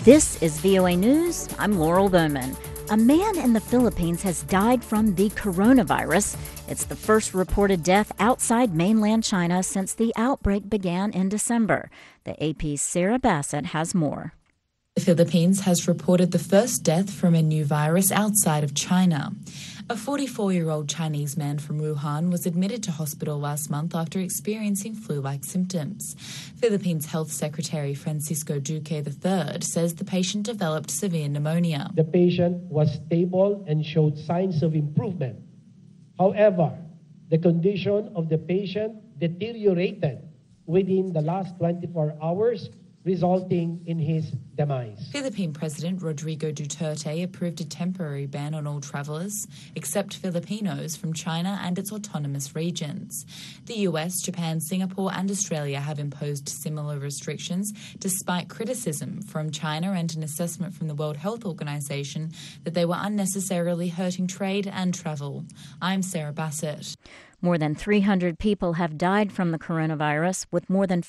This is VOA News. I'm Laurel Bowman. A man in the Philippines has died from the coronavirus. It's the first reported death outside mainland China since the outbreak began in December. The AP's Sarah Bassett has more. The Philippines has reported the first death from a new virus outside of China. A 44-year-old Chinese man from Wuhan was admitted to hospital last month after experiencing flu-like symptoms. Philippines Health Secretary Francisco Duque III says the patient developed severe pneumonia. The patient was stable and showed signs of improvement. However, the condition of the patient deteriorated within the last 24 hours, resulting in his demise. Philippine President Rodrigo Duterte approved a temporary ban on all travellers, except Filipinos, from China and its autonomous regions. The US, Japan, Singapore and Australia have imposed similar restrictions, despite criticism from China and an assessment from the World Health Organization that they were unnecessarily hurting trade and travel. I'm Sarah Bassett. More than 300 people have died from the coronavirus, with more than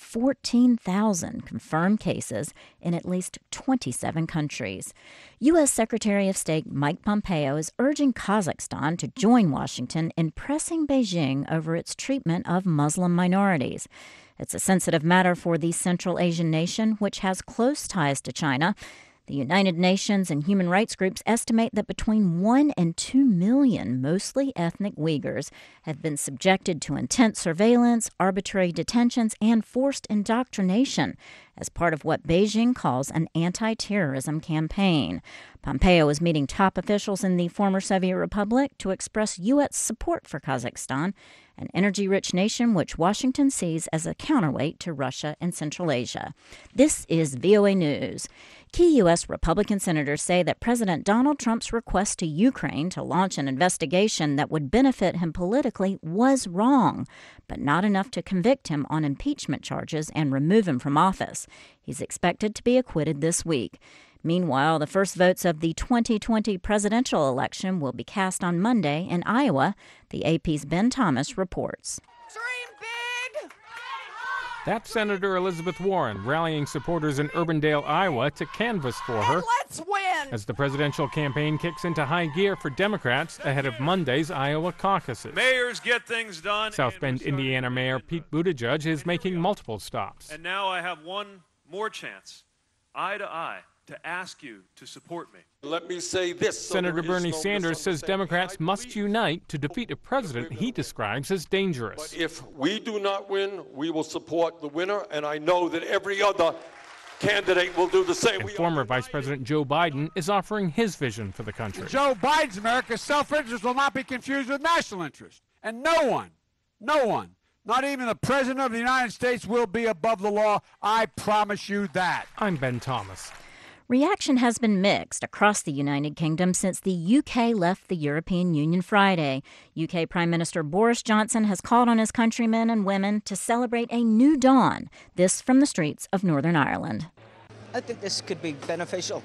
14,000 confirmed cases in at least 27 countries. U.S. Secretary of State Mike Pompeo is urging Kazakhstan to join Washington in pressing Beijing over its treatment of Muslim minorities. It's a sensitive matter for the Central Asian nation, which has close ties to China. The United Nations and human rights groups estimate that between 1 and 2 million, mostly ethnic Uyghurs, have been subjected to intense surveillance, arbitrary detentions, and forced indoctrination as part of what Beijing calls an anti-terrorism campaign. Pompeo is meeting top officials in the former Soviet Republic to express U.S. support for Kazakhstan, an energy-rich nation which Washington sees as a counterweight to Russia and Central Asia. This is VOA News. Key U.S. Republican senators say that President Donald Trump's request to Ukraine to launch an investigation that would benefit him politically was wrong, but not enough to convict him on impeachment charges and remove him from office. He's expected to be acquitted this week. Meanwhile, the first votes of the 2020 presidential election will be cast on Monday in Iowa. The AP's Ben Thomas reports. Dream big! That's Senator Elizabeth Warren rallying supporters in Urbandale, Iowa to canvass for her. Let's win! As the presidential campaign kicks into high gear for Democrats ahead of Monday's Iowa caucuses. Mayors get things done. South Bend, Indiana Mayor Pete Buttigieg is making multiple stops. And now I have one more chance, eye to eye, to ask you to support me. Let me say this. Senator Bernie Sanders says Democrats must unite to defeat a president he describes as dangerous. But if we do not win, we will support the winner, and I know that every other candidate will do the same. And former Vice President Joe Biden is offering his vision for the country. Joe Biden's America's self-interest will not be confused with national interest. And no one, not even the President of the United States will be above the law. I promise you that. I'm Ben Thomas. Reaction has been mixed across the United Kingdom since the UK left the European Union Friday. UK Prime Minister Boris Johnson has called on his countrymen and women to celebrate a new dawn. This from the streets of Northern Ireland. I think this could be beneficial.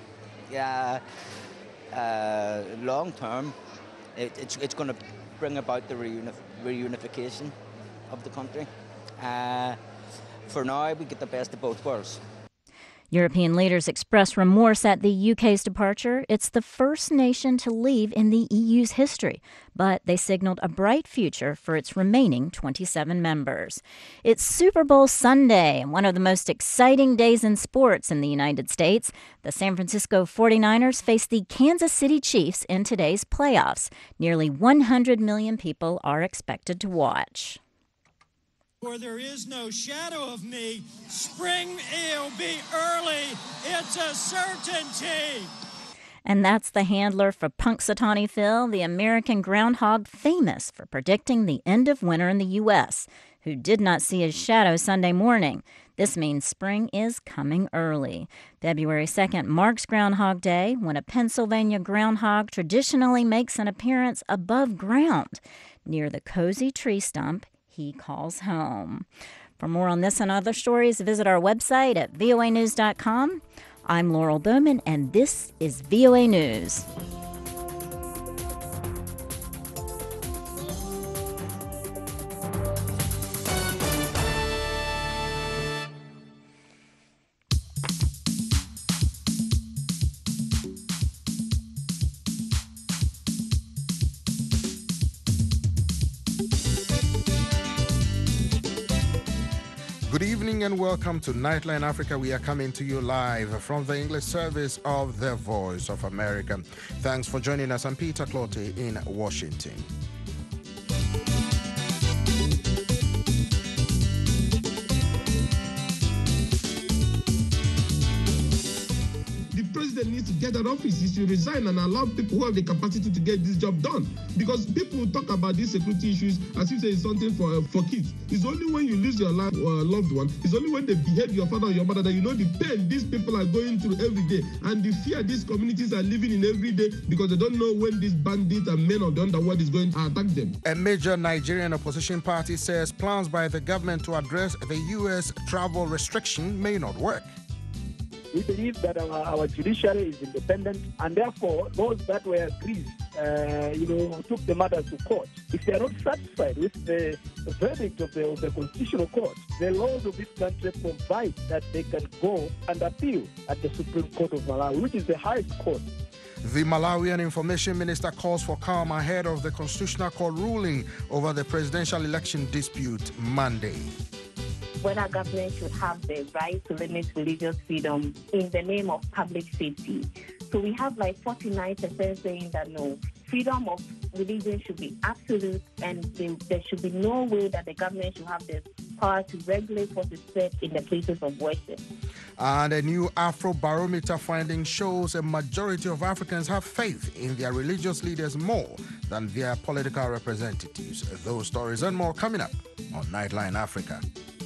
Long term, it's going to bring about the reunification of the country. For now, we get the best of both worlds. European leaders express remorse at the UK's departure. It's the first nation to leave in the EU's history, but they signaled a bright future for its remaining 27 members. It's Super Bowl Sunday and one of the most exciting days in sports in the United States. The San Francisco 49ers face the Kansas City Chiefs in today's playoffs. Nearly 100 million people are expected to watch. Where there is no shadow of me, spring will be early. It's a certainty. And that's the handler for Punxsutawney Phil, the American groundhog famous for predicting the end of winter in the U.S., who did not see his shadow Sunday morning. This means spring is coming early. February 2nd marks Groundhog Day, when a Pennsylvania groundhog traditionally makes an appearance above ground near the cozy tree stump he calls home. For more on this and other stories, visit our website at voanews.com. I'm Laurel Bowman, and this is VOA News. Good evening and welcome to Nightline Africa. We are coming to you live from the English service of The Voice of America. Thanks for joining us. I'm Peter Clottey in Washington. The president needs to get out of office. He should resign and allow people who have the capacity to get this job done. Because people talk about these security issues as if it's something for kids. It's only when you lose your loved one, it's only when they behead your father or your mother that you know the pain these people are going through every day and the fear these communities are living in every day because they don't know when these bandits and men of the underworld is going to attack them. A major Nigerian opposition party says plans by the government to address the U.S. travel restriction may not work. We believe that our judiciary is independent, and therefore those that were aggrieved, took the matter to court. If they are not satisfied with the verdict of the Constitutional Court, the laws of this country provide that they can go and appeal at the Supreme Court of Malawi, which is the highest court. The Malawian Information Minister calls for calm ahead of the Constitutional Court ruling over the presidential election dispute Monday. Whether government should have the right to limit religious freedom in the name of public safety. So we have like 49% saying that no, freedom of religion should be absolute and there should be no way that the government should have the power to regulate what is said in the places of worship. And a new Afrobarometer finding shows a majority of Africans have faith in their religious leaders more than their political representatives. Those stories and more coming up on Nightline Africa.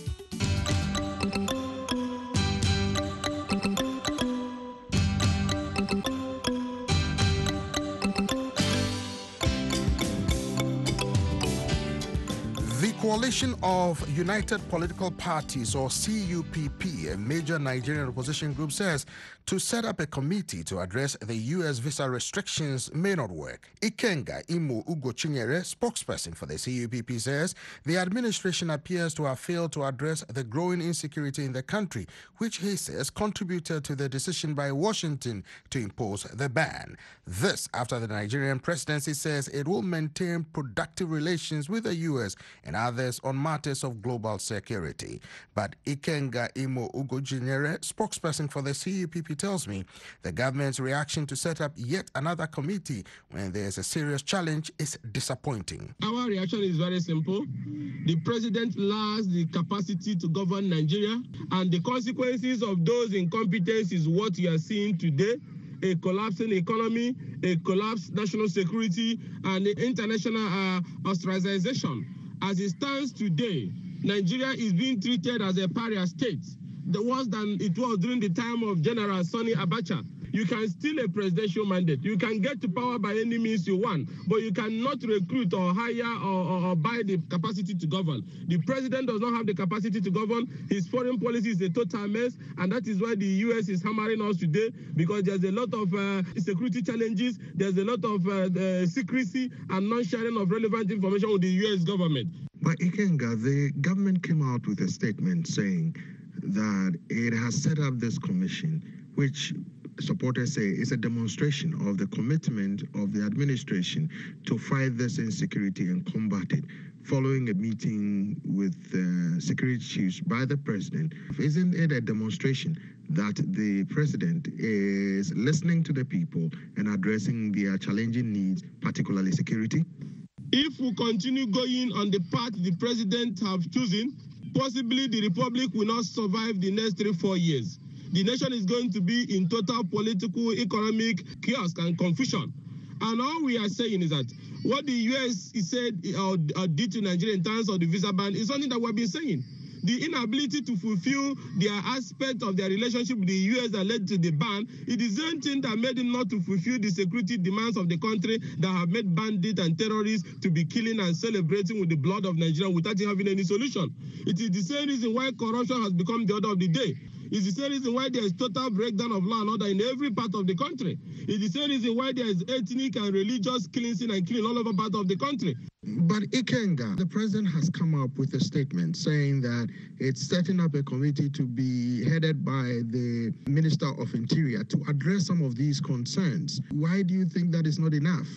The Coalition of United Political Parties, or CUPP, a major Nigerian opposition group, says to set up a committee to address the U.S. visa restrictions may not work. Ikenga Imo Ugochinyere, spokesperson for the CUPP, says the administration appears to have failed to address the growing insecurity in the country, which he says contributed to the decision by Washington to impose the ban. This after the Nigerian presidency says it will maintain productive relations with the U.S. and others on matters of global security. But Ikenga Imo Ugochinyere, spokesperson for the CUPP, tells me the government's reaction to set up yet another committee when there's a serious challenge is disappointing. Our reaction is very simple. The president lacks the capacity to govern Nigeria, and the consequences of those incompetence is what you are seeing today. A collapsing economy, a collapsed national security, and international ostracization. As it stands today, Nigeria is being treated as a pariah state, the worse than it was during the time of General Sani Abacha. You can steal a presidential mandate. You can get to power by any means you want, but you cannot recruit or hire or buy the capacity to govern. The president does not have the capacity to govern. His foreign policy is a total mess, and that is why the U.S. is hammering us today, because there's a lot of security challenges, there's a lot of secrecy and non-sharing of relevant information with the U.S. government. But Ikenga, the government came out with a statement saying that it has set up this commission, which supporters say is a demonstration of the commitment of the administration to fight this insecurity and combat it, following a meeting with security chiefs by the president. Isn't it a demonstration that the president is listening to the people and addressing their challenging needs, particularly security? If we continue going on the path the president have chosen, possibly the republic will not survive the next 3-4 years. The nation is going to be in total political, economic chaos and confusion. And all we are saying is that what the U.S. said or did to Nigeria in terms of the visa ban is something that we've been saying. The inability to fulfill their aspect of their relationship with the U.S. that led to the ban, it is the same thing that made them not to fulfill the security demands of the country that have made bandits and terrorists to be killing and celebrating with the blood of Nigeria without having any solution. It is the same reason why corruption has become the order of the day. It's the same reason why there is total breakdown of law and order in every part of the country. It's the same reason why there is ethnic and religious cleansing and killing all over part of the country. But Ikenga, the president has come up with a statement saying that it's setting up a committee to be headed by the Minister of Interior to address some of these concerns. Why do you think that is not enough?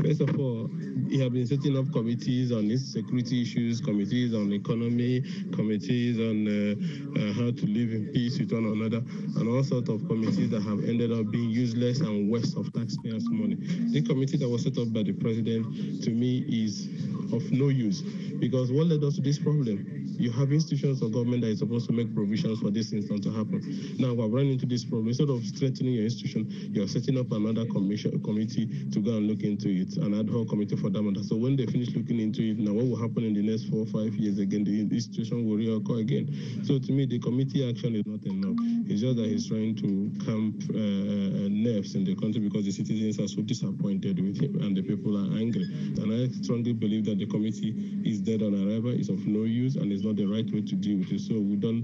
First of all, he has been setting up committees on these security issues, committees on economy, committees on how to live in peace with one another, and all sorts of committees that have ended up being useless and waste of taxpayers' money. The committee that was set up by the president, to me, is of no use, because what led us to this problem? You have institutions of government that is supposed to make provisions for this instance to happen. Now we've run into this problem. Instead of strengthening your institution, you're setting up another committee to go and look into it, an ad hoc committee for that matter. So when they finish looking into it, now what will happen in the next 4 or 5 years again? The institution will reoccur again. So to me, the committee action is not enough. It's just that he's trying to calm nerves in the country because the citizens are so disappointed with him and the people are angry. And I strongly believe that the committee is dead on arrival, it's of no use, and it's not the right way to deal with it. So we don't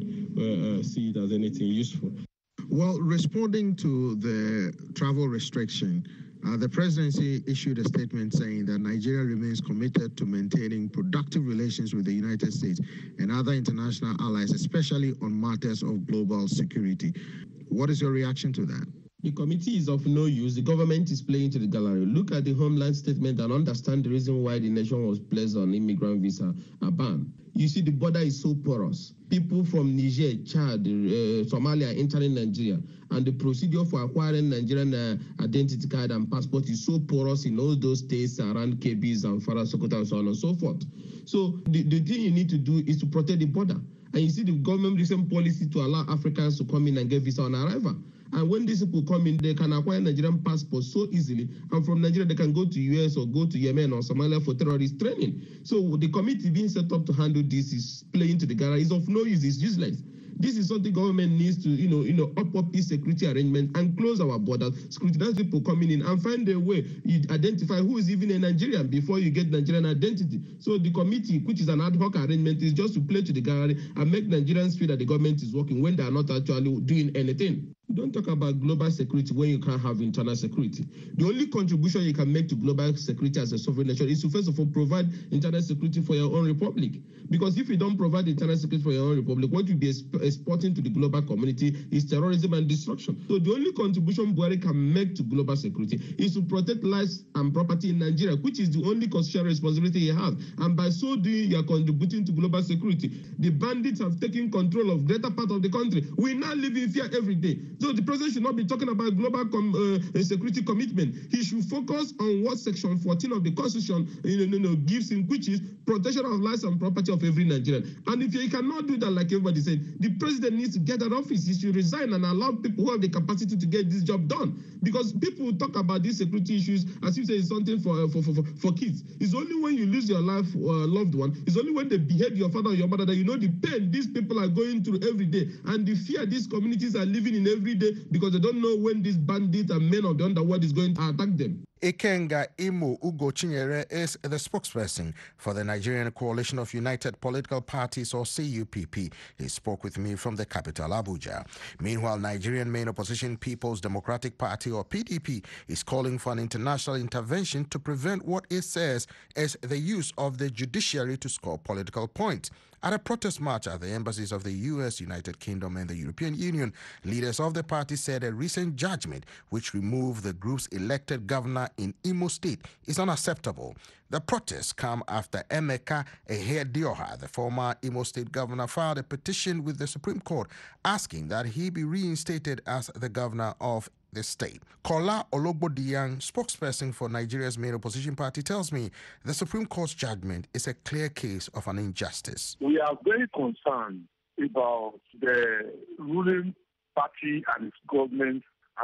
see it as anything useful. Well, responding to the travel restriction, the presidency issued a statement saying that Nigeria remains committed to maintaining productive relations with the United States and other international allies, especially on matters of global security. What is your reaction to that? The committee is of no use. The government is playing to the gallery. Look at the Homeland statement and understand the reason why the nation was placed on immigrant visa ban. You see, the border is so porous. People from Niger, Chad, Somalia entering Nigeria, and the procedure for acquiring Nigerian identity card and passport is so porous in all those states around KBs and Farah Sokoto and so on and so forth. So the thing you need to do is to protect the border. And you see the government recent policy to allow Africans to come in and get visa on arrival. And when these people come in, they can acquire Nigerian passports so easily. And from Nigeria, they can go to US or go to Yemen or Somalia for terrorist training. So the committee being set up to handle this is playing to the gallery. It's of no use. It's useless. This is something government needs to, up its security arrangement and close our borders, scrutinize people coming in and find a way you identify who is even a Nigerian before you get Nigerian identity. So the committee, which is an ad hoc arrangement, is just to play to the gallery and make Nigerians feel that the government is working when they are not actually doing anything. Don't talk about global security when you can't have internal security. The only contribution you can make to global security as a sovereign nation is to, first of all, provide internal security for your own republic. Because if you don't provide internal security for your own republic, what you'll be exporting to the global community is terrorism and destruction. So the only contribution Buhari can make to global security is to protect lives and property in Nigeria, which is the only constitutional responsibility he has. And by so doing, you are contributing to global security. The bandits have taken control of greater part of the country. We now live in fear every day. So the president should not be talking about global security commitment. He should focus on what Section 14 of the Constitution gives him, which is protection of lives and property of every Nigerian. And if he cannot do that, like everybody said, the president needs to get out of office. He should resign and allow people who have the capacity to get this job done. Because people talk about these security issues as if it's something for kids. It's only when you lose your life loved one, it's only when they behead your father or your mother that you know the pain these people are going through every day and the fear these communities are living in every day because they don't know when these bandits and men of the underworld is going to attack them. Ikenga Imo Ugo Chinyere is the spokesperson for the Nigerian Coalition of United Political Parties, or CUPP. He spoke with me from the capital, Abuja. Meanwhile, Nigerian main opposition People's Democratic Party, or PDP, is calling for an international intervention to prevent what it says is the use of the judiciary to score political points. At a protest march at the embassies of the US, United Kingdom, and the European Union, leaders of the party said a recent judgment which removed the group's elected governor in Imo State is unacceptable. The protests come after Emeka Ehedioha, the former Imo State governor, filed a petition with the Supreme Court asking that he be reinstated as the governor of the state. Kola Ologbodiyang, spokesperson for Nigeria's main opposition party, tells me the Supreme Court's judgment is a clear case of an injustice. We are very concerned about the ruling party and its government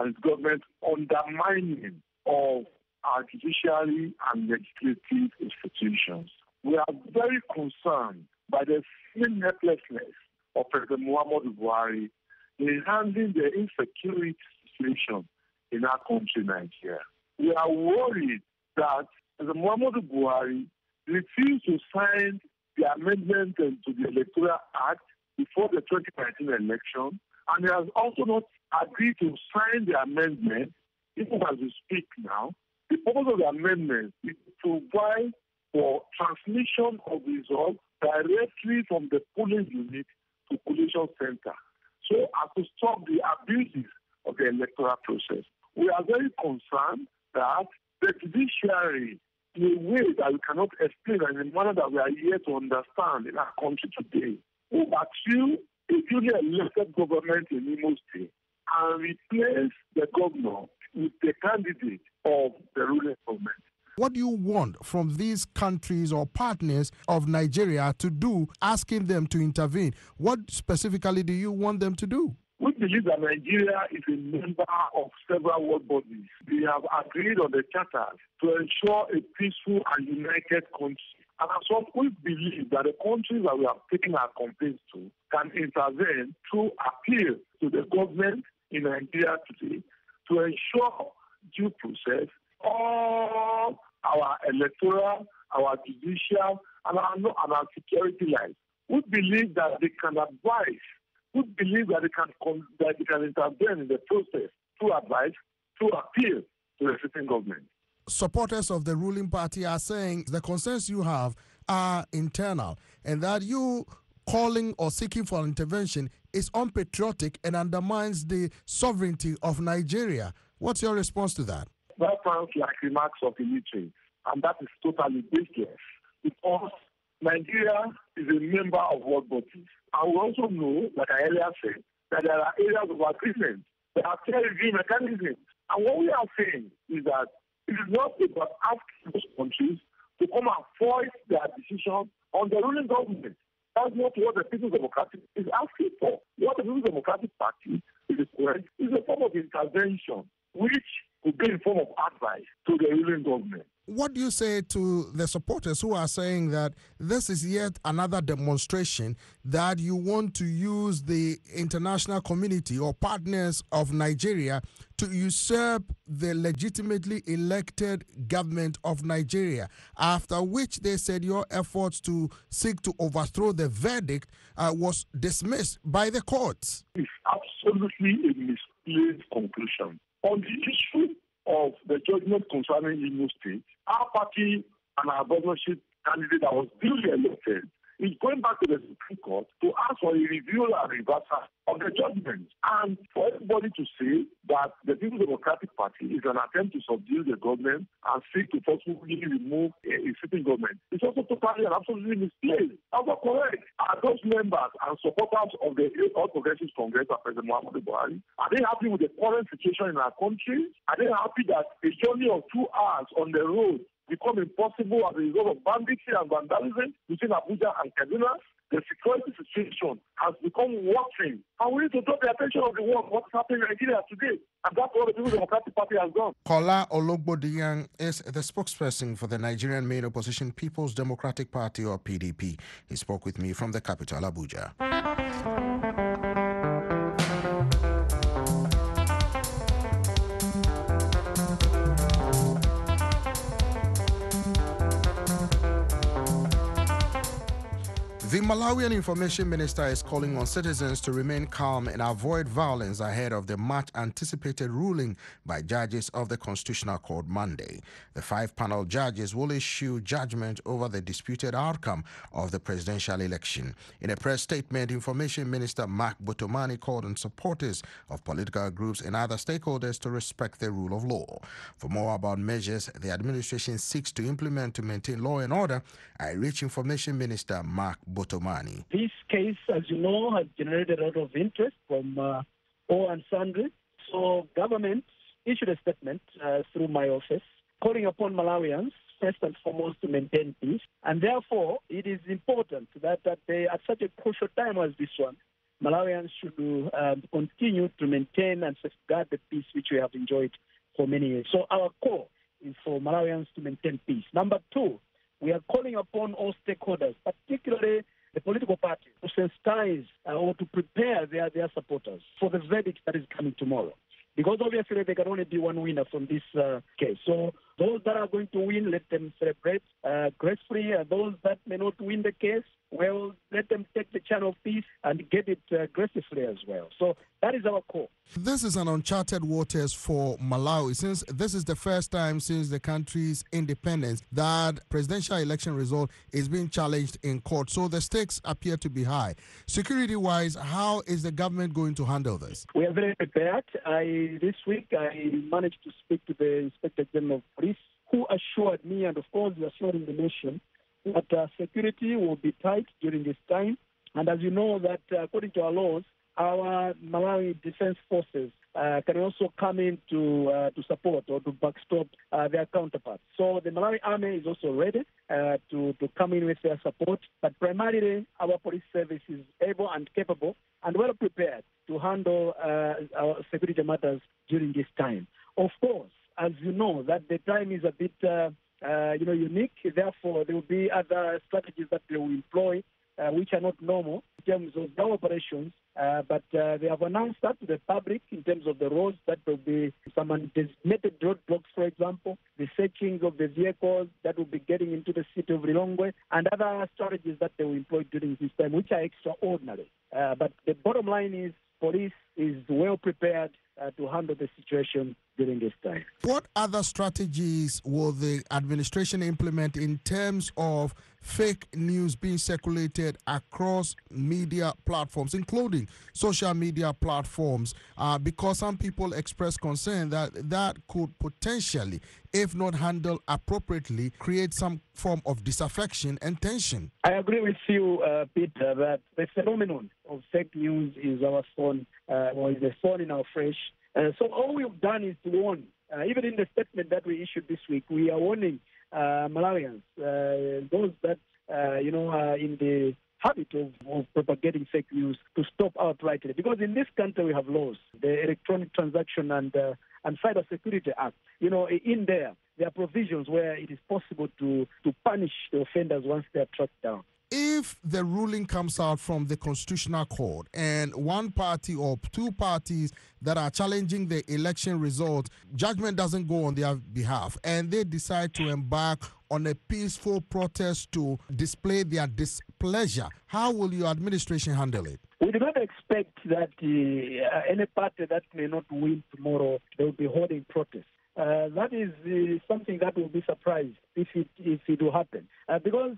undermining of our judiciary and legislative institutions. We are very concerned by the seeming helplessness of President Muhammadu Buhari in handling the insecurity situation in our country, Nigeria. We are worried that President Muhammadu Buhari refused to sign the amendment to the Electoral Act before the 2019 election, and he has also not agreed to sign the amendment, even as we speak now. The purpose of the amendment is to provide for transmission of results directly from the polling unit to collation center, so as to stop the abuses of the electoral process. We are very concerned that the judiciary in a way that we cannot explain and in a manner that we are here to understand in our country today. Who vacuum a duly elected government in Imo State and replace the governor with the candidate of the ruling government. What do you want from these countries or partners of Nigeria to do, asking them to intervene? What specifically do you want them to do? We believe that Nigeria is a member of several world bodies. We have agreed on the charter to ensure a peaceful and united country. And as well, we believe that the countries that we have taken our complaints to can intervene through appeal to the government in Nigeria today to ensure due process all our electoral, our judicial, and our security lives. We believe that they can advise. We believe that they can intervene in the process through advice, through appeal to the sitting government. Supporters of the ruling party are saying the concerns you have are internal and that you calling or seeking for intervention is unpatriotic and undermines the sovereignty of Nigeria. What's your response to that? That sounds like remarks of illiterates, and that is totally baseless because Nigeria is a member of world bodies. And we also know, like I earlier said, that there are areas of agreement. There are clear review mechanisms. And what we are saying is that it is not about asking those countries to come and force their decision on the ruling government. That's not what the People's Democratic is asking for. What the People's Democratic Party is requiring is a form of intervention, which would be in form of advice to the ruling government. What do you say to the supporters who are saying that this is yet another demonstration that you want to use the international community or partners of Nigeria to usurp the legitimately elected government of Nigeria, after which they said your efforts to seek to overthrow the verdict was dismissed by the courts? It's absolutely a misplaced conclusion. On the issue of the judgment concerning Imo State, our party and our governorship candidate that was duly elected is going back to the Supreme Court to ask for a review and reversal of the judgment. And for everybody to say that the People's Democratic Party is an attempt to subdue the government and seek to forcibly remove a sitting government is also totally and absolutely misplaced. That's not correct. Are those members and supporters of the All Progressives Congress of President Muhammadu Buhari, are they happy with the current situation in our country? Are they happy that a journey of 2 hours on the road become impossible as a result of banditry and vandalism between Abuja and Kaduna? The security situation has become worsening. And we need to draw the attention of the world what's happening in Nigeria today. And that's what the People's Democratic Party has done. Kola Ologbodiyan is the spokesperson for the Nigerian main opposition People's Democratic Party, or PDP. He spoke with me from the capital, Abuja. The Malawian Information Minister is calling on citizens to remain calm and avoid violence ahead of the much-anticipated ruling by judges of the Constitutional Court Monday. The 5-panel judges will issue judgment over the disputed outcome of the presidential election. In a press statement, Information Minister Mark Botomani called on supporters of political groups and other stakeholders to respect the rule of law. For more about measures the administration seeks to implement to maintain law and order, I reach Information Minister Mark Botomani. This case, as you know, has generated a lot of interest from all and sundry. So government issued a statement through my office calling upon Malawians, first and foremost, to maintain peace. And therefore, it is important that they, at such a crucial time as this one, Malawians should continue to maintain and safeguard the peace which we have enjoyed for many years. So our call is for Malawians to maintain peace. Number two, we are calling upon all stakeholders, particularly the political parties, to sensitize or to prepare their supporters for the verdict that is coming tomorrow. Because obviously there can only be one winner from this case. So those that are going to win, let them celebrate gracefully. Those that may not win the case, well, let them take the channel of peace and get it gracefully as well. So that is our call. This is an uncharted waters for Malawi, since this is the first time since the country's independence that presidential election result is being challenged in court. So the stakes appear to be high. Security-wise, how is the government going to handle this? We are very prepared. This week I managed to speak to the Inspector General of Police who assured me, and of course assuring the nation, that security will be tight during this time. And as you know, that according to our laws, our Malawi Defense Forces can also come in to support or to backstop their counterparts. So the Malawi Army is also ready to come in with their support. But primarily, our police service is able and capable and well prepared to handle our security matters during this time. Of course, as you know, that the time is a bit unique. Therefore, there will be other strategies that they will employ which are not normal in terms of their operations. But they have announced that to the public in terms of the roads, that will be some designated roadblocks, for example, the searching of the vehicles that will be getting into the city of Lilongwe, and other strategies that they will employ during this time, which are extraordinary. But the bottom line is police is well prepared to handle the situation during this time. What other strategies will the administration implement in terms of fake news being circulated across media platforms, including social media platforms, because some people express concern that that could potentially, if not handled appropriately, create some form of disaffection and tension? I agree with you, Peter, that the phenomenon of fake news is our thorn, or is a thorn in our flesh. So all we've done is to warn. Even in the statement that we issued this week, we are warning Malawians, those that are in the habit of propagating fake news, to stop outrightly. Because in this country we have laws, the Electronic Transaction and Cyber Security Act. In there are provisions where it is possible to punish the offenders once they are tracked down. If the ruling comes out from the Constitutional Court and one party or two parties that are challenging the election result, judgment doesn't go on their behalf, and they decide to embark on a peaceful protest to display their displeasure, how will your administration handle it? We do not expect that any party that may not win tomorrow, they will be holding protests. That is something that will be surprised if it will happen. Because,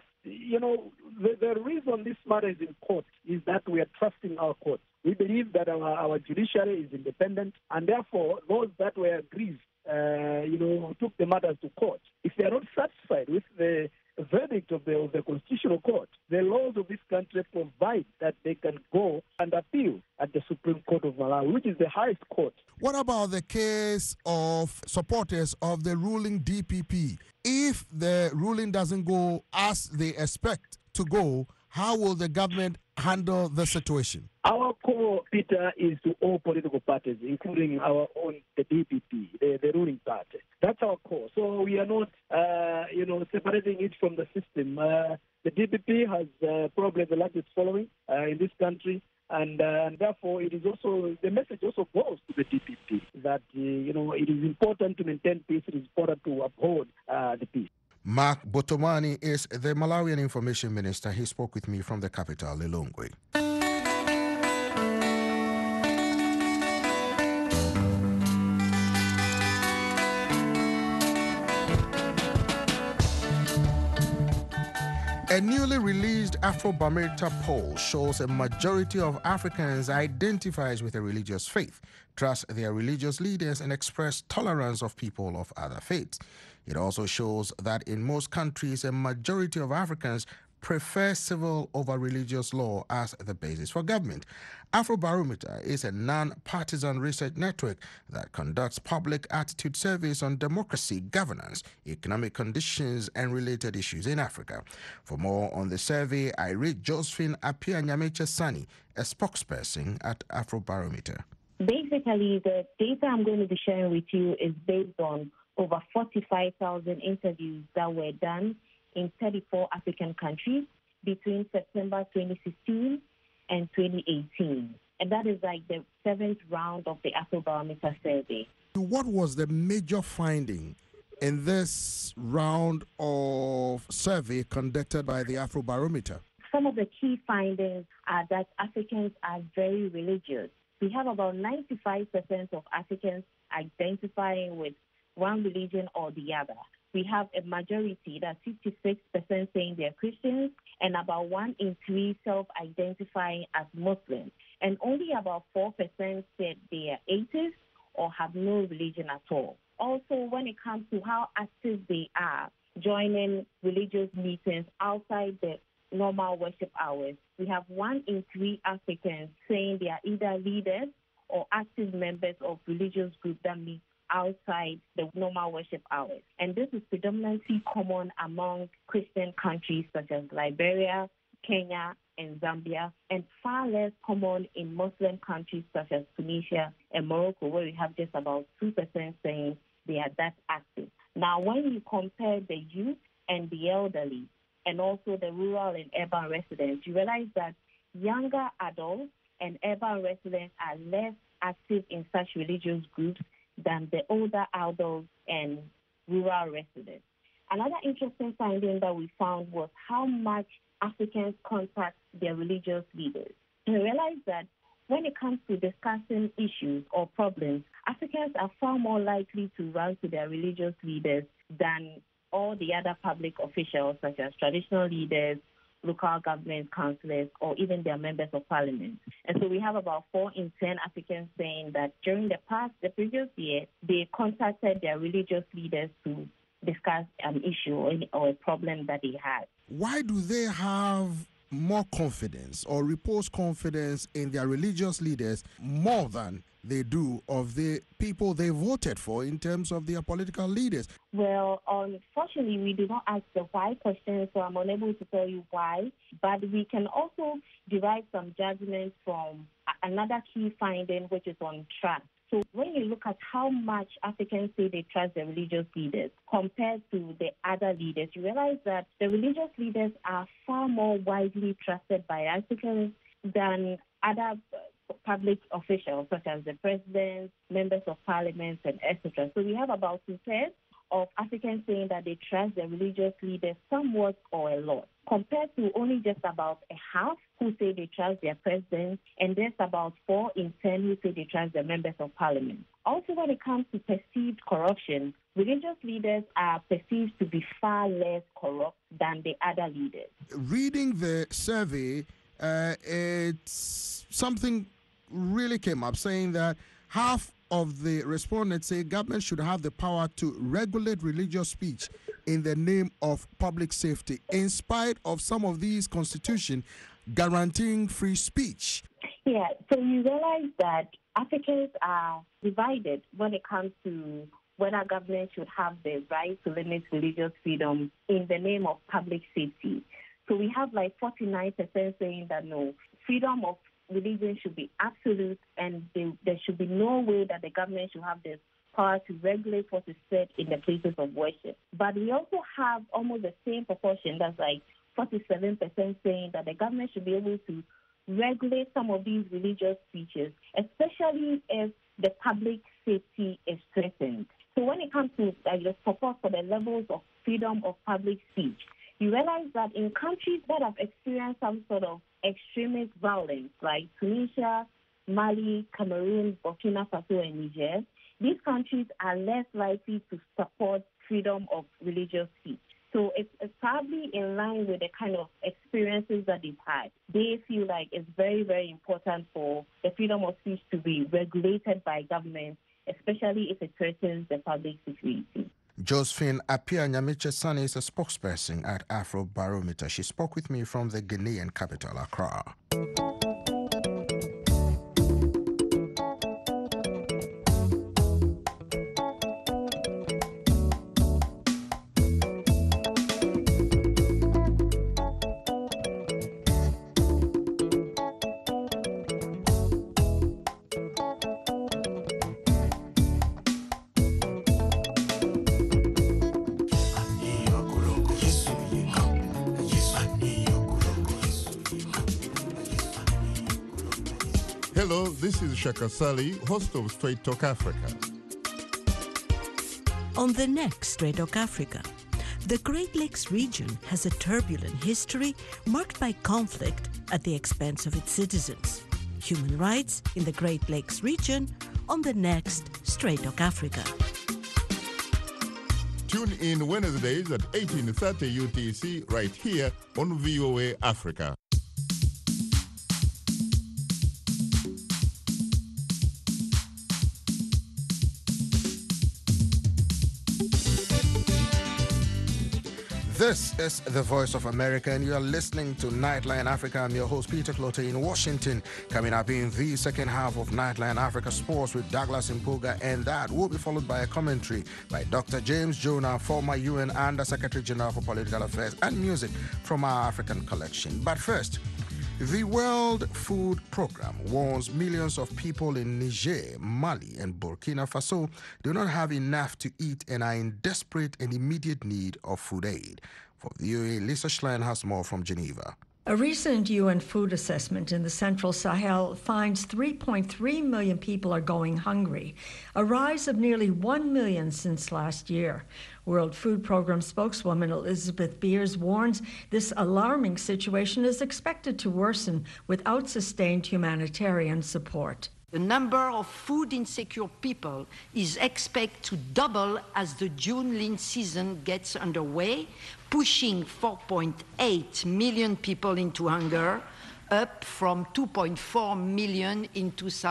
the reason this matter is in court is that we are trusting our courts. We believe that our judiciary is independent, and therefore those that were aggrieved, took the matters to court. If they are not satisfied with the verdict of the Constitutional Court, the laws of this country provide that they can go and appeal at the Supreme Court of Malawi, which is the highest court. What about the case of supporters of the ruling DPP? If the ruling doesn't go as they expect to go, how will the government handle the situation? Our call, Peter, is to all political parties, including our own, the DPP, the ruling party. That's our call. So we are not, separating it from the system. The DPP has probably the largest following in this country, and therefore it is also, the message also goes to the DPP that, it is important to maintain peace, it is important to uphold the peace. Mark Botomani is the Malawian Information Minister. He spoke with me from the capital, Lilongwe. A newly released Afrobarometer poll shows a majority of Africans identifies with a religious faith, trust their religious leaders, and express tolerance of people of other faiths. It also shows that in most countries, a majority of Africans prefer civil over religious law as the basis for government. Afrobarometer is a non-partisan research network that conducts public attitude surveys on democracy, governance, economic conditions, and related issues in Africa. For more on the survey, I read Josephine Apia-Nyamecha-Sani, a spokesperson at Afrobarometer. Basically, the data I'm going to be sharing with you is based on over 45,000 interviews that were done in 34 African countries between September 2016 and 2018. And that is like the 7th round of the Afrobarometer survey. What was the major finding in this round of survey conducted by the Afrobarometer? Some of the key findings are that Africans are very religious. We have about 95% of Africans identifying with one religion or the other. We have a majority, that's 56% saying they're Christians, and about 1 in 3 self-identifying as Muslims. And only about 4% said they are atheists or have no religion at all. Also, when it comes to how active they are joining religious meetings outside the normal worship hours, we have 1 in 3 Africans saying they are either leaders or active members of religious groups that meet outside the normal worship hours. And this is predominantly common among Christian countries such as Liberia, Kenya, and Zambia, and far less common in Muslim countries such as Tunisia and Morocco, where we have just about 2% saying they are that active. Now, when you compare the youth and the elderly, and also the rural and urban residents, you realize that younger adults and urban residents are less active in such religious groups than the older adults and rural residents. Another interesting finding that we found was how much Africans contact their religious leaders. We realized that when it comes to discussing issues or problems, Africans are far more likely to run to their religious leaders than all the other public officials, such as traditional leaders, local government councillors, or even their members of parliament. And so we have about 4 in 10 Africans saying that during the previous year, they contacted their religious leaders to discuss an issue or a problem that they had. Why do they have more confidence or repose confidence in their religious leaders more than they do of the people they voted for in terms of their political leaders? Well, unfortunately, we do not ask the why question, so I'm unable to tell you why. But we can also derive some judgments from another key finding, which is on trust. So when you look at how much Africans say they trust their religious leaders compared to the other leaders, you realize that the religious leaders are far more widely trusted by Africans than other public officials, such as the president, members of parliament, and etc. So we have about 2/3 of Africans saying that they trust their religious leaders somewhat or a lot, compared to only just about a half who say they trust their president, and there's about 4 in 10 who say they trust their members of parliament. Also, when it comes to perceived corruption, religious leaders are perceived to be far less corrupt than the other leaders. Reading the survey, it's something really came up saying that half of the respondents say government should have the power to regulate religious speech in the name of public safety, in spite of some of these constitutions guaranteeing free speech. Yeah, so you realize that Africans are divided when it comes to whether government should have the right to limit religious freedom in the name of public safety. So we have like 49% saying that no, freedom of religion should be absolute, and there should be no way that the government should have the power to regulate what is said in the places of worship. But we also have almost the same proportion, that's like 47% saying that the government should be able to regulate some of these religious speeches, especially if the public safety is threatened. So when it comes to the support for the levels of freedom of public speech, you realize that in countries that have experienced some sort of extremist violence, like Tunisia, Mali, Cameroon, Burkina Faso, and Niger, these countries are less likely to support freedom of religious speech. So it's probably in line with the kind of experiences that they've had. They feel like it's very, very important for the freedom of speech to be regulated by government, especially if it threatens the public security. Josephine Apia Nyamiche-Sane is a spokesperson at Afrobarometer. She spoke with me from the Ghanaian capital, Accra. Hello, this is Shaka Sali, host of Straight Talk Africa. On the next Straight Talk Africa, the Great Lakes region has a turbulent history marked by conflict at the expense of its citizens. Human rights in the Great Lakes region on the next Straight Talk Africa. Tune in Wednesdays at 18:30 UTC right here on VOA Africa. This is the Voice of America, and you are listening to Nightline Africa. I'm your host, Peter Clote, in Washington. Coming up in the second half of Nightline Africa Sports with Douglas Mpuga, and that will be followed by a commentary by Dr. James Jonah, former UN Under-Secretary General for Political Affairs and Music from our African collection. But first, the World Food Programme warns millions of people in Niger, Mali, and Burkina Faso do not have enough to eat and are in desperate and immediate need of food aid. For VOA, Lisa Schlein has more from Geneva. A recent UN food assessment in the Central Sahel finds 3.3 million people are going hungry, a rise of nearly 1 million since last year. World Food Programme spokeswoman Elizabeth Beers warns this alarming situation is expected to worsen without sustained humanitarian support. The number of food insecure people is expected to double as the June lean season gets underway, pushing 4.8 million people into hunger, up from 2.4 million in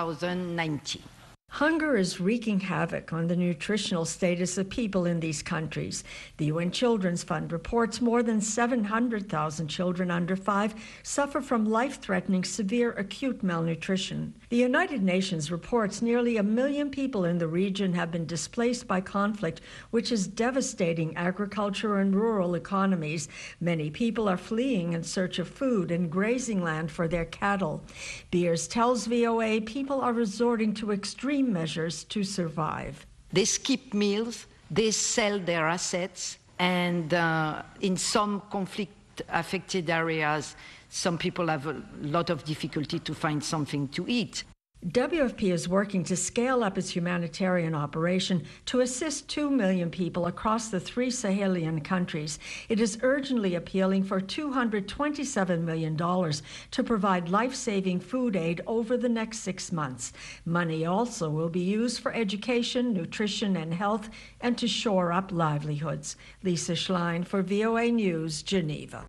2019. Hunger is wreaking havoc on the nutritional status of people in these countries. The UN Children's Fund reports more than 700,000 children under 5 suffer from life-threatening severe acute malnutrition. The United Nations reports nearly 1 million people in the region have been displaced by conflict, which is devastating agriculture and rural economies. Many people are fleeing in search of food and grazing land for their cattle. Beers tells VOA people are resorting to extreme measures to survive. They skip meals, they sell their assets, and in some conflict-affected areas, some people have a lot of difficulty to find something to eat. WFP is working to scale up its humanitarian operation to assist 2 million people across the 3 Sahelian countries. It is urgently appealing for $227 million to provide life-saving food aid over the next 6 months. Money also will be used for education, nutrition, and health, and to shore up livelihoods. Lisa Schlein for VOA News, Geneva.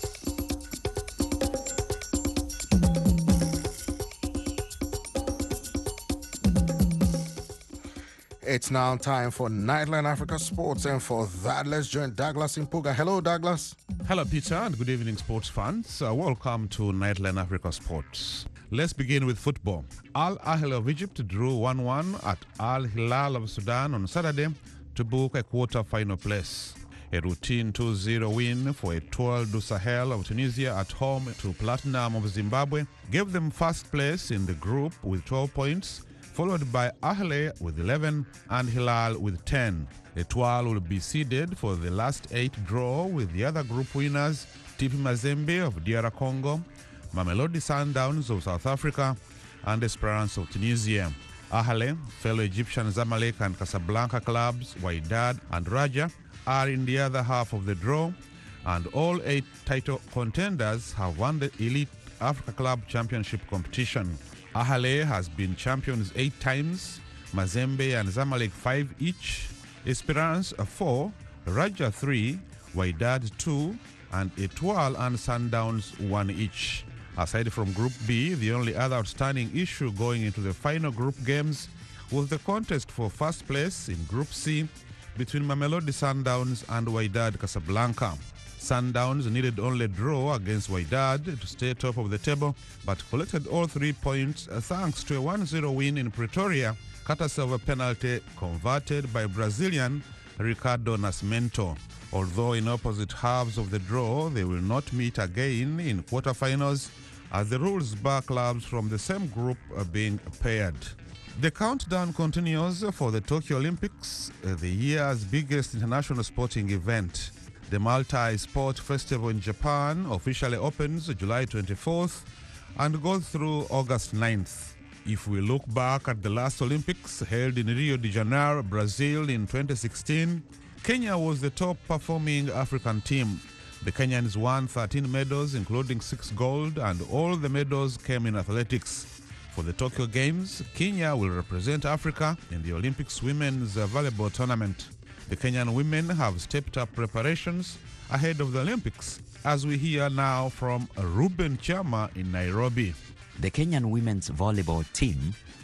It's now time for Nightline Africa Sports, and for that, let's join Douglas Mpuga. Hello, Douglas. Hello, Peter, and good evening, sports fans. Welcome to Nightline Africa Sports. Let's begin with football. Al Ahly of Egypt drew 1-1 at Al Hilal of Sudan on Saturday to book a quarter-final place. A routine 2-0 win for Etoile du Sahel of Tunisia at home to Platinum of Zimbabwe gave them first place in the group with 12 points, followed by Ahly with 11 and Hilal with 10. Etoile will be seeded for the last 8 draw with the other group winners, TP Mazembe of DR Congo, Mamelodi Sundowns of South Africa, and Esperance of Tunisia. Ahly, fellow Egyptian Zamalek and Casablanca clubs Wydad and Raja are in the other half of the draw, and all 8 title contenders have won the Elite Africa Club Championship competition. Ahly has been champions 8 times, Mazembe and Zamalek 5 each, Esperance 4, Raja 3, Wydad 2, and Etoile and Sundowns 1 each. Aside from Group B, the only other outstanding issue going into the final group games was the contest for first place in Group C between Mamelodi Sundowns and Wydad Casablanca. Sundowns needed only a draw against Wydad to stay top of the table, but collected all 3 points thanks to a 1-0 win in Pretoria, courtesy of a penalty converted by Brazilian Ricardo Nascimento. Although in opposite halves of the draw, they will not meet again in quarterfinals, as the rules bar clubs from the same group are being paired. The countdown continues for the Tokyo Olympics, the year's biggest international sporting event. The Multi-Sport Festival in Japan officially opens July 24th and goes through August 9th. If we look back at the last Olympics held in Rio de Janeiro, Brazil in 2016, Kenya was the top-performing African team. The Kenyans won 13 medals, including 6 gold, and all the medals came in athletics. For the Tokyo Games, Kenya will represent Africa in the Olympics women's volleyball tournament. The Kenyan women have stepped up preparations ahead of the Olympics, as we hear now from Ruben Chama in Nairobi. The Kenyan women's volleyball team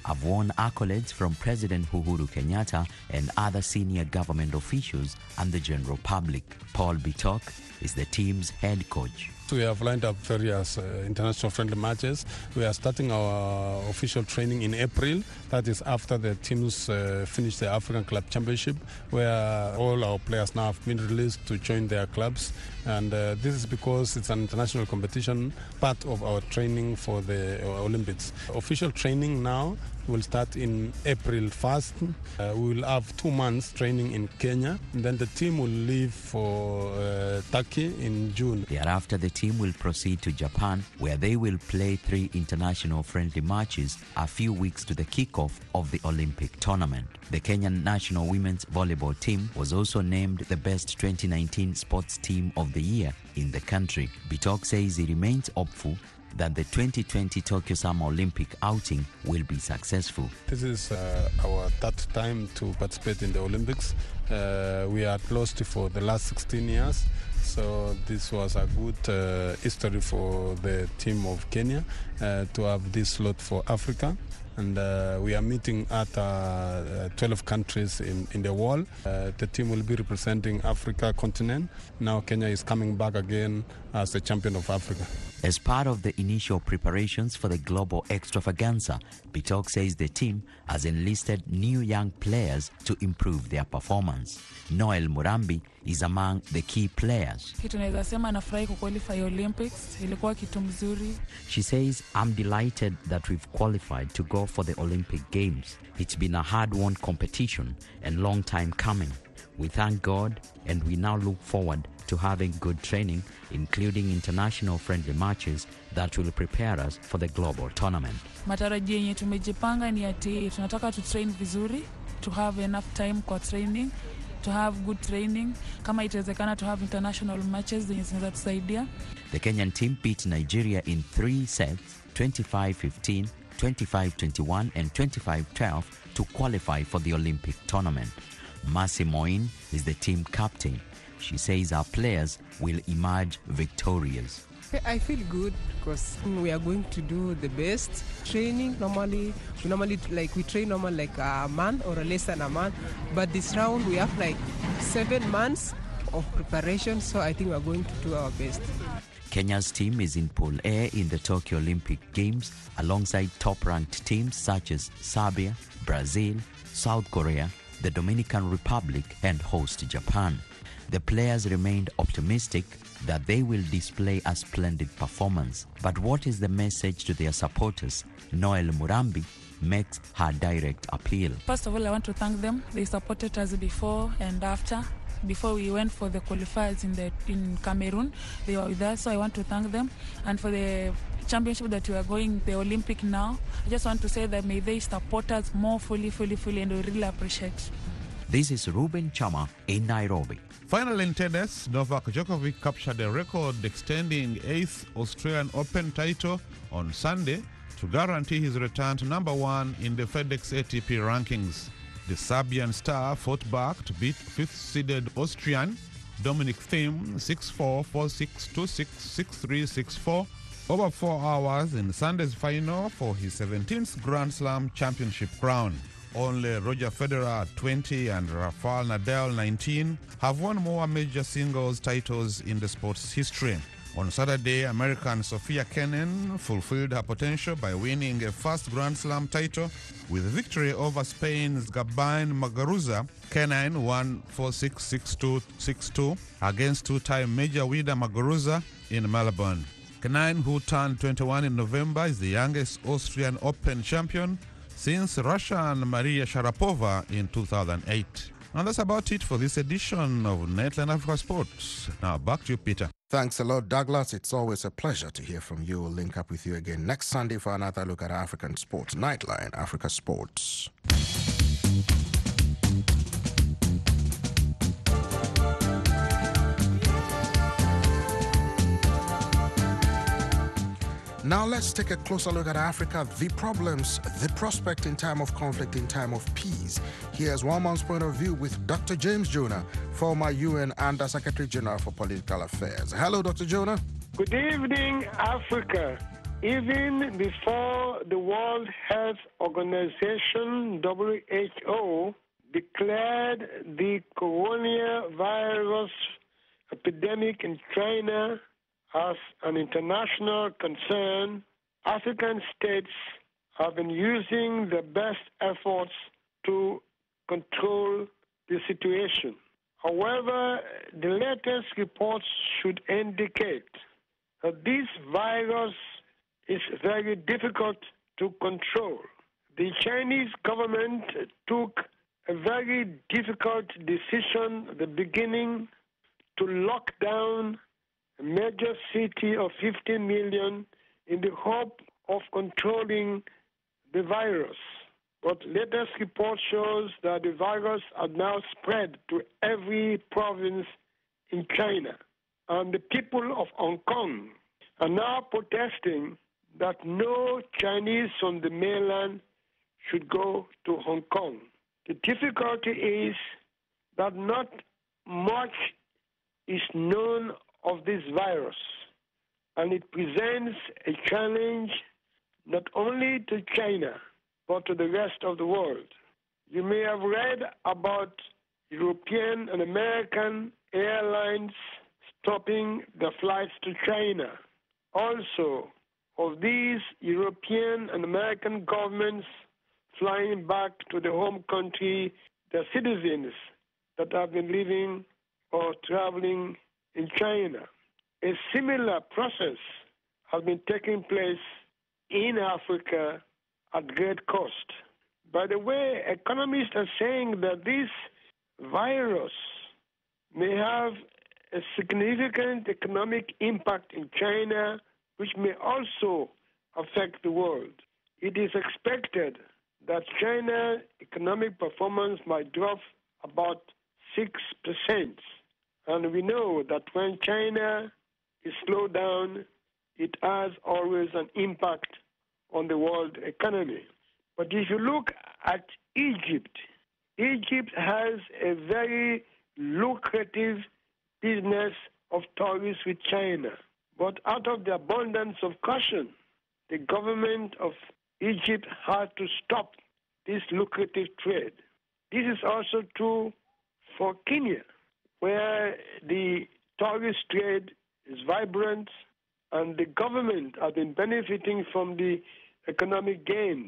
have won accolades from President Uhuru Kenyatta and other senior government officials and the general public. Paul Bitok is the team's head coach. We have lined up various international friendly matches. We are starting our official training in April. That is after the teams finish the African Club Championship, where all our players now have been released to join their clubs. And this is because it's an international competition, part of our training for the Olympics. Official training now will start in April 1st. We will have 2 months training in Kenya. And then the team will leave for Turkey in June. Thereafter, the team will proceed to Japan, where they will play 3 international friendly matches a few weeks to the kickoff of the Olympic tournament. The Kenyan national women's volleyball team was also named the best 2019 sports team of the year in the country. Bitok says he remains hopeful that the 2020 Tokyo Summer Olympic outing will be successful. This is our 3rd time to participate in the Olympics. We are lost for the last 16 years. So this was a good history for the team of Kenya to have this slot for Africa. And we are meeting at 12 countries in the world. The team will be representing Africa continent. Now Kenya is coming back again as the champion of Africa. As part of the initial preparations for the global extravaganza, Bitok says the team has enlisted new young players to improve their performance. Noel Murambi is among the key players. Kitu naweza sema nafurahi kuqualify Olympics. Ilikuwa kitu mzuri. She says, I'm delighted that we've qualified to go for the Olympic Games. It's been a hard-won competition and long time coming. We thank God and we now look forward to having good training, including international friendly matches that will prepare us for the global tournament. Matarajio yenye tumejipanga ni ati tunataka to train vizuri, to have enough time for training, to have good training, kama itawezekana to have international matches zenye zinaweza tusaidia. The Kenyan team beat Nigeria in 3 sets, 25-15, 25-21 and 25-12 to qualify for the Olympic tournament. Mercy Moin is the team captain. She says our players will emerge victorious. I feel good because we are going to do the best training. We train normally like a month or less than a month, but this round we have like 7 months of preparation, so I think we are going to do our best. Kenya's team is in Pool A in the Tokyo Olympic Games alongside top-ranked teams such as Serbia, Brazil, South Korea, the Dominican Republic and host Japan. The players remained optimistic that they will display a splendid performance. But what is the message to their supporters? Noel Murambi makes her direct appeal. First of all, I want to thank them. They supported us before and after. Before we went for the qualifiers in Cameroon, they were with us, so I want to thank them. And for the championship that we are going, the Olympic now, I just want to say that may they support us more fully, and we really appreciate. This is Ruben Chama in Nairobi. Finally, in tennis, Novak Djokovic captured a record extending 8th Australian Open title on Sunday to guarantee his return to number 1 in the FedEx ATP rankings. The Serbian star fought back to beat 5th-seeded Austrian Dominic Thiem 6-4, 4-6, 2-6, 6-3, 6-4 over 4 hours in Sunday's final for his 17th Grand Slam championship crown. Only Roger Federer 20 and Rafael Nadal 19 have won more major singles titles in the sport's history. On Saturday, American Sofia Kenin fulfilled her potential by winning a first Grand Slam title with victory over Spain's Gabin Muguruza. Kenin won 4-6, 6-2, 6-2 against 2-time major winner Muguruza in Melbourne. Kenin, who turned 21 in November, is the youngest Austrian Open champion since Russian Maria Sharapova in 2008. And that's about it for this edition of Nightline Africa Sports. Now back to you, Peter. Thanks a lot, Douglas. It's always a pleasure to hear from you. We'll link up with you again next Sunday for another look at African sports. Nightline Africa Sports. Now let's take a closer look at Africa, the problems, the prospect in time of conflict, in time of peace. Here's one man's point of view with Dr. James Jonah, former UN Under Secretary General for Political Affairs. Hello, Dr. Jonah. Good evening, Africa. Even before the World Health Organization, WHO, declared the coronavirus epidemic in China as an international concern, African states have been using their best efforts to control the situation. However, the latest reports should indicate that this virus is very difficult to control. The Chinese government took a very difficult decision at the beginning to lock down a major city of 50 million in the hope of controlling the virus. But latest report shows that the virus has now spread to every province in China. And the people of Hong Kong are now protesting that no Chinese from the mainland should go to Hong Kong. The difficulty is that not much is known of this virus, and it presents a challenge not only to China, but to the rest of the world. You may have read about European and American airlines stopping their flights to China. Also, of these European and American governments flying back to their home country, their citizens that have been living or traveling in China. A similar process has been taking place in Africa at great cost. By the way, economists are saying that this virus may have a significant economic impact in China, which may also affect the world. It is expected that China's economic performance might drop about 6%. And we know that when China is slowed down, it has always an impact on the world economy. But if you look at Egypt, Egypt has a very lucrative business of tourists with China. But out of the abundance of caution, the government of Egypt had to stop this lucrative trade. This is also true for Kenya, where the tourist trade is vibrant and the government has been benefiting from the economic gains.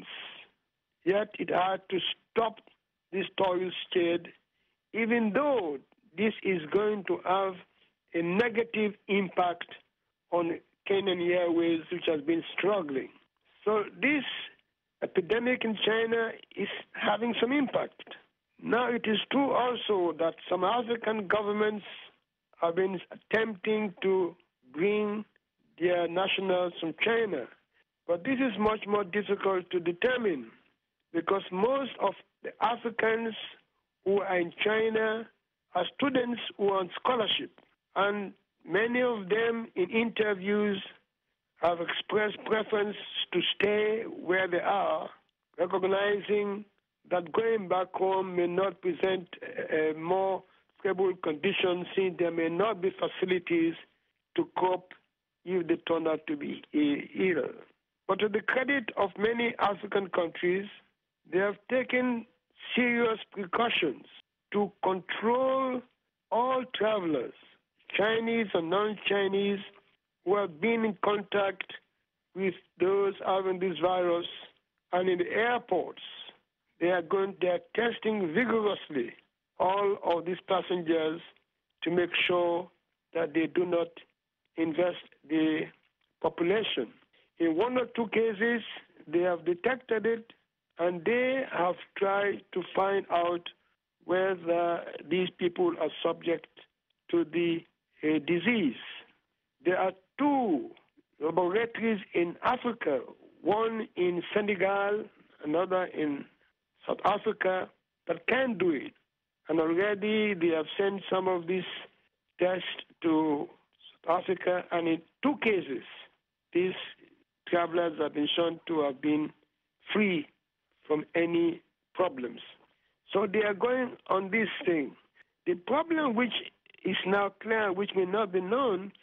Yet it had to stop this tourist trade, even though this is going to have a negative impact on Kenyan Airways, which has been struggling. So this epidemic in China is having some impact. Now, it is true also that some African governments have been attempting to bring their nationals from China. But this is much more difficult to determine because most of the Africans who are in China are students who are on scholarship. And many of them in interviews have expressed preference to stay where they are, recognizing that going back home may not present a more stable condition, since there may not be facilities to cope if they turn out to be ill. But to the credit of many African countries, they have taken serious precautions to control all travelers, Chinese and non-Chinese, who have been in contact with those having this virus. And in the airports, they are testing vigorously all of these passengers to make sure that they do not invest the population. In one or two cases, they have detected it, and they have tried to find out whether these people are subject to the disease. There are two laboratories in Africa, one in Senegal, another in South Africa, that can do it. And already they have sent some of these tests to South Africa, and in two cases, these travelers have been shown to have been free from any problems. So they are going on this thing. The problem which is now clear, which may not be known,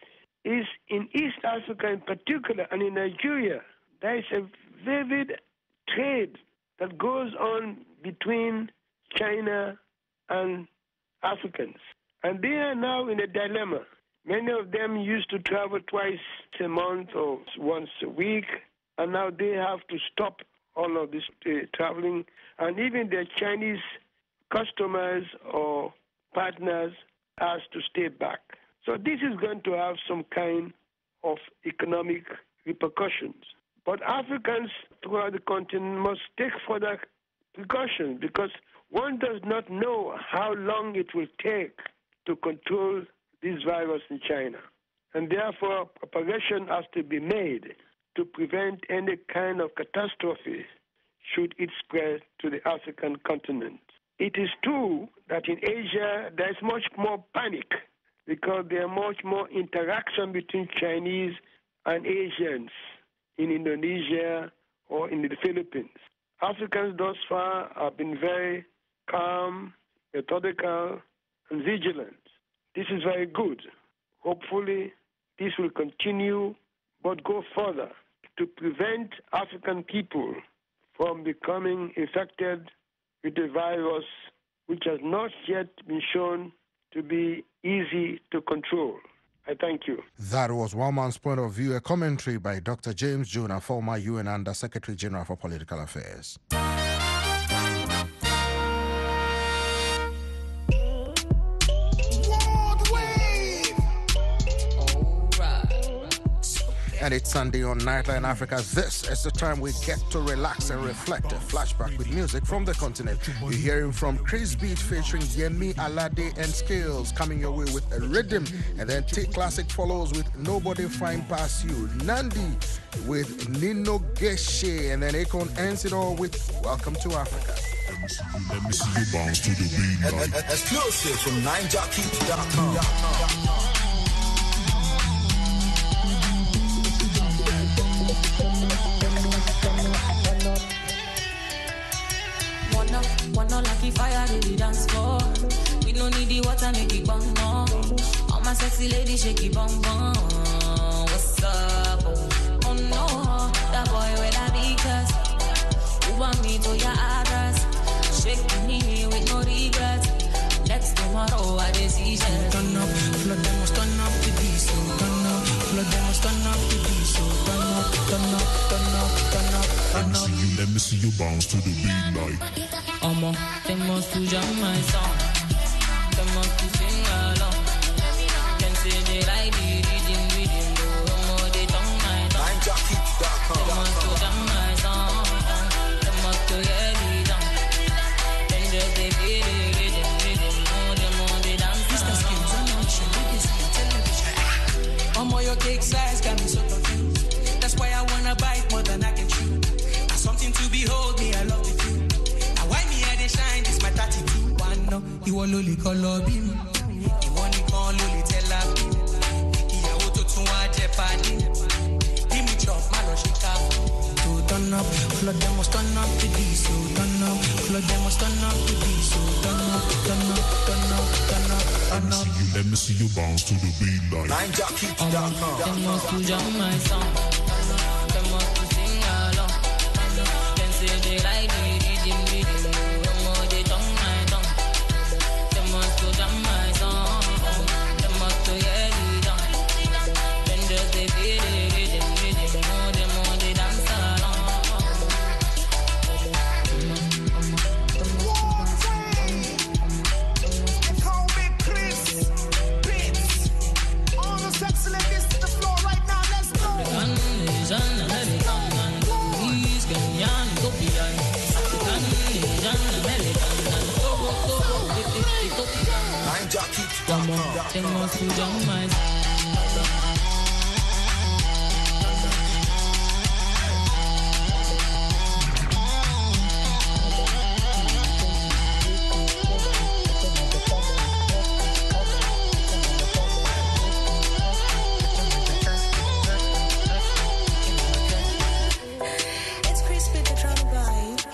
is in East Africa in particular and in Nigeria. There is a vivid trade that goes on between China and Africans. And they are now in a dilemma. Many of them used to travel twice a month or once a week, and now they have to stop all of this traveling. And even their Chinese customers or partners asked to stay back. So this is going to have some kind of economic repercussions. But Africans throughout the continent must take further precautions because one does not know how long it will take to control this virus in China. And therefore, preparation has to be made to prevent any kind of catastrophe should it spread to the African continent. It is true that in Asia there is much more panic because there are much more interaction between Chinese and Asians in Indonesia or in the Philippines. Africans thus far have been very calm, methodical, and vigilant. This is very good. Hopefully, this will continue, but go further to prevent African people from becoming infected with the virus, which has not yet been shown to be easy to control. I thank you. That was one man's point of view, a commentary by Dr. James Jonah, former UN Under Secretary General for Political Affairs. And it's Sunday on Nightline Africa. This is the time we get to relax and reflect. A flashback with music from the continent. You're hearing from Chris Beat featuring Yemi Alade and Scales coming your way with a rhythm. And then T Classic follows with Nobody Find Past You. Nandi with Nino Geshe. And then Akon ends it all with Welcome to Africa. Let me see you bounce to the beat. Exclusive from 9jockkeys.com. Wanna lucky fire to the dance floor. We don't need the water, make it bang no. All my sexy ladies shake it bang bang. What's up? Oh no, that boy with a big ass. You want me to your address? Shake me with no regrets. Next tomorrow I decision. Turn up, flood them must turn up the diesel. Turn up, flood them must turn up the diesel. Turn up, turn up, turn up, turn up, turn up. Let me see you bounce to the beat like. They must to jam my song. They must to sing along. Can say they like the rhythm, they tongue my tongue. They must to jam my song. They must to hear the song. Then just they feel the rhythm, they dance. Mr. Skills on action, television. Your cake size got me so confused. That's why I wanna bite more than I can chew. That's something to behold me, I love the view. Why me I dey shine? This my 32. One no, you want loli color beam. You want to call loli tell her. Ìyàwó tó tún wá jẹ party. Give me chop, man no shake up. To turn up, flood them must turn up the diesel. Turn up, flood them must turn up the diesel. Turn up, turn up, turn up, turn up, turn up. Let me see you bounce to the beat like. 9jockkeys.com. They must to jam my song. They must to sing along. Then say they like the rhythm, they tongue my tongue. They must to jam my song. They must to hear the song. Then just they feel the rhythm, they dance along. Call me Chris Beats. All the sexy ladies to the floor right now. Let's go. They must to jump my It's Chris with the drum vibe.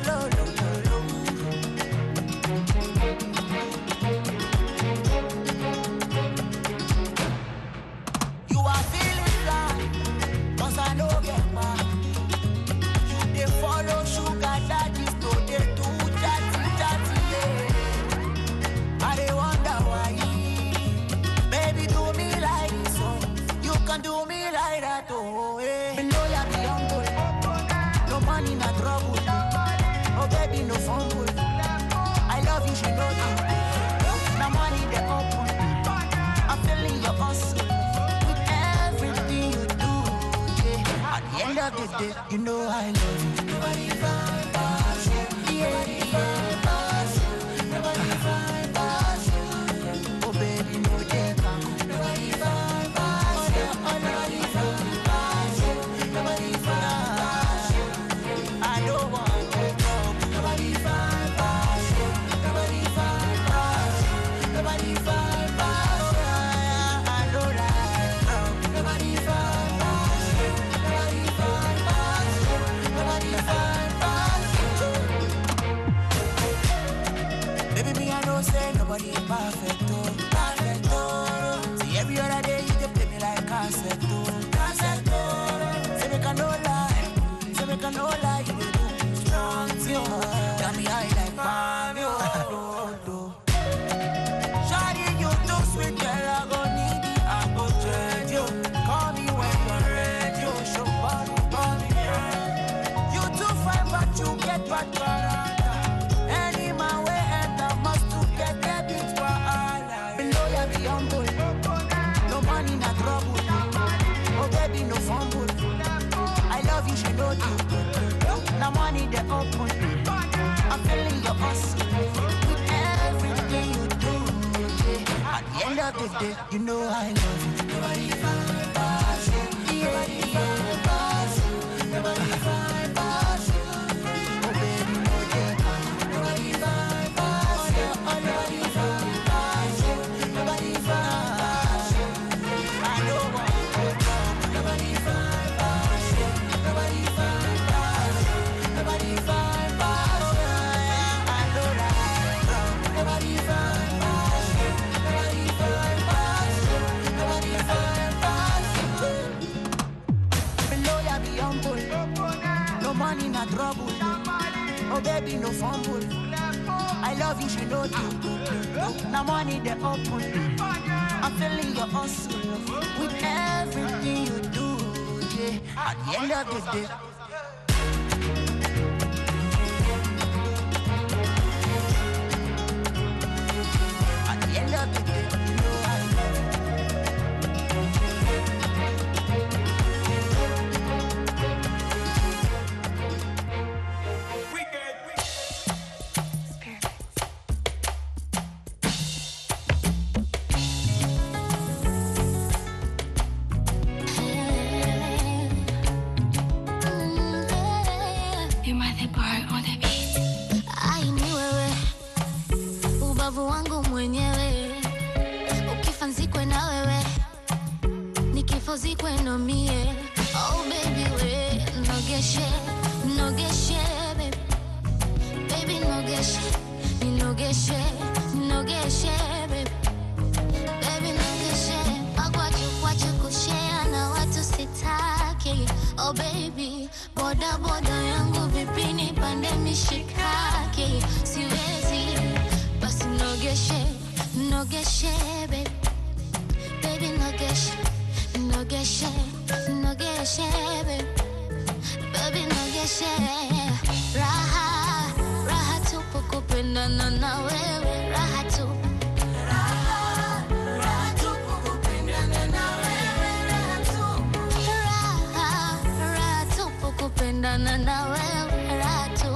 You are feeling fly, 'cause I know get mad. You dey follow sugar daddies, no dey do chatty, yeah. I dey wonder why. Baby, do me like this, oh. You can do me like that, oh, eh. You know you're the humble. No money, no trouble. Oh, baby, no fumble. I love you, she know you. No money, they open. I'm feeling your hustle with everything you do, yeah. At the end of the day, you know I love you. Nobody find pass you. Nobody find pass you. Nobody find pass you. Oh, baby, no they come. Nobody find pass you. Oh, nobody find pass you. Nobody find pass you. I don't want to go. Nobody find pass you. Nobody find pass you. Nobody find pass you. I know that. Nobody find pass you. Nobody find pass you. Nobody find pass you. Baby, me I know say nobody perfect, oh, perfect, oh. See every other day you can play me like cassette, oh, cassette, oh. Say make I no lie, say make I no lie, you dey do me strong, oh. Tell me how you like mommy, oh. Shawty, you too sweet, girl, I go need it, I go trade you. Call me when you're ready, oh, show body, yeah. You too fine, but you get bad character. Any man way enter must to get that bitch for all. Below you be humble, no money, no trouble. Oh baby, no fumble. I love you, she know you. No money, they open. I'm feeling your hustle with everything you do, yeah. At the end of the day, you know I love you. Nobody find pass you. Nobody find pass you. Nobody find pass you. Oh baby, no they come. Nobody find pass you. Oh nobody find pass you. Nobody find pass you. I know what you do. Nobody find pass you. Nobody find pass you. Nobody find pass you. I know that. Nobody find pass you. Nobody find pass you. Nobody find pass you. Below ya be humble. No money, no trouble. Oh baby, no fumble. I love you, she know you. No money, they open. I'm feeling your hustle with everything you do, yeah. At the end of the day. At the end of the day, you know I love you. Ai ni wewe, ubavu wangu mwenyewe, ukifa nzikwe na wewe, nikifo zikwe na mie. Oh baby we, nogeshe, nogeshe baby, baby nogeshe, nogeshe, nogeshe baby, baby nogeshe. Wakwachu kushare na watu sitaki. Oh baby, boda boda yangu vipi nipande mishikaki, siwezi, basi nogeshe, nogeshe baby, baby nogeshe, nogeshe, nogeshe baby, baby nogeshe. Raha, raha tupu kupendana na wewe, raha tupu. Kupendana na wewe ratu,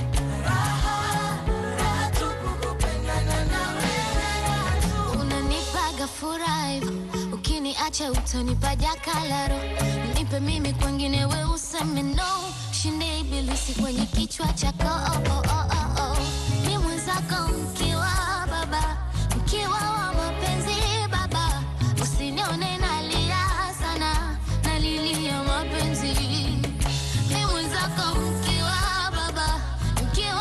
kupendana na wewe ratu. Unanipaga furaha hivyo, ukiniacha utanipa jakalaro. Nipe mimi kwengine we useme no, shinde ibilisi kwenye kichwa chako. Oh, oh, oh, oh, oh. Ni mwenzako mkiwa baba, mkiwa wa mapenzi baba. Usinione nalia sana, nalilia mapenzi. Mkiwa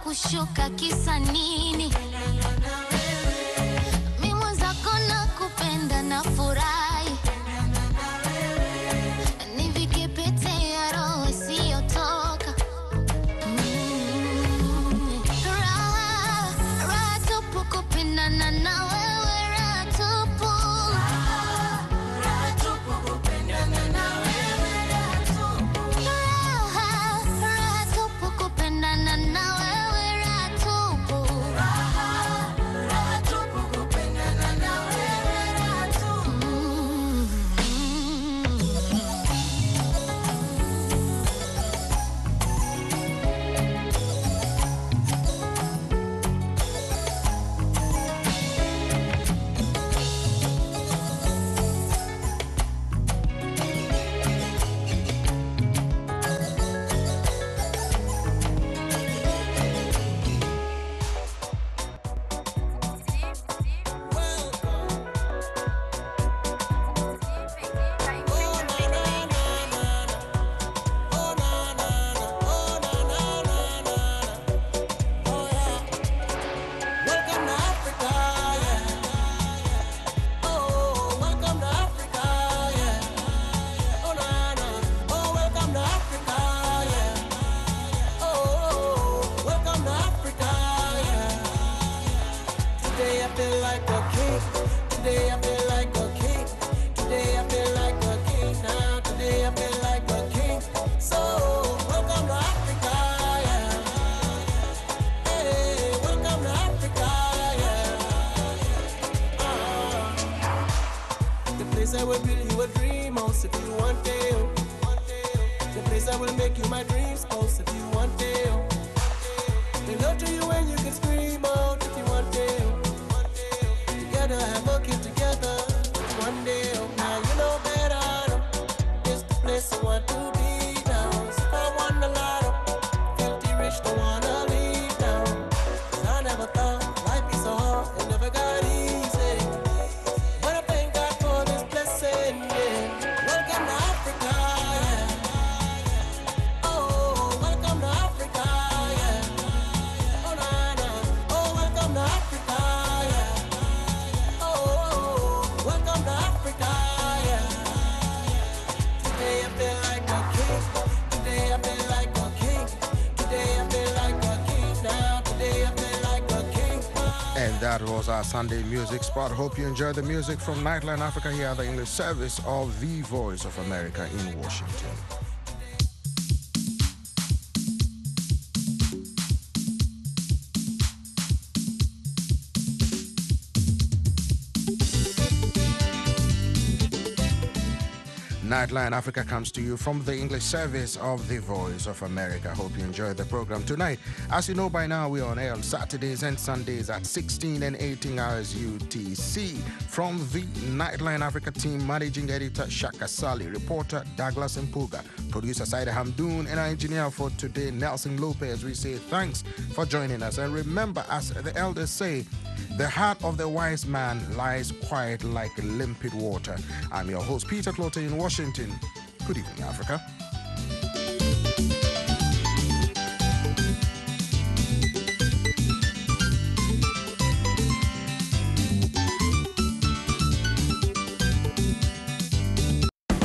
kushuka kisa nini? Mimi mwenzako nakupenda na furahi. Nivike pete ya roho isiyotoka. Raha tupu kupendana na wewe, raha tupu. Raha tupu kupendana na wewe, raha tupu. Raha tupu kupendana na wewe, raha tupu. Raha tupu kupendana na wewe, raha tupu. Welcome to Africa, yeah. Oh, welcome to Africa, yeah. Oh, na na. Oh, welcome to Africa, yeah. Oh, welcome to Africa, yeah. Today I feel like a king. Today I feel like a king. Today I feel like a king now. Today I feel like a king. So, welcome to Africa, yeah. Hey, welcome to Africa, yeah. The place I will build you a dream house if you want to. The place I will make you my dreams house if you want to. They love to you when you can scream out if you want to. Together have a kid together one day. Now you know better. It's the place I want to be now. So if I won the lotto, filthy rich don't wanna leave now. 'Cause I never thought life be so hard. It never got easy. But I thank God for this blessing, yeah. Welcome to Africa, yeah. Oh, welcome to Africa, yeah. Oh, na na. Oh, welcome to Africa, yeah. Oh, welcome to Africa, yeah. Today I feel like a king. Today I feel like a king. Today I feel like a king now. Today I feel like a king. And that was our Sunday music spot. Hope you enjoyed the music from Nightline Africa here at the English service of the Voice of America in Washington. Nightline Africa comes to you from the English service of the Voice of America. Hope you enjoyed the program tonight. As you know by now, we're on air on Saturdays and Sundays at 16 and 18 hours UTC. From the Nightline Africa team, managing editor Shaka Sali, reporter Douglas Mpuga, producer Saida Hamdoon, and our engineer for today, Nelson Lopez. We say thanks for joining us. And remember, as the elders say, the heart of the wise man lies quiet like limpid water. I'm your host, Peter Clotter in Washington. Good evening, Africa.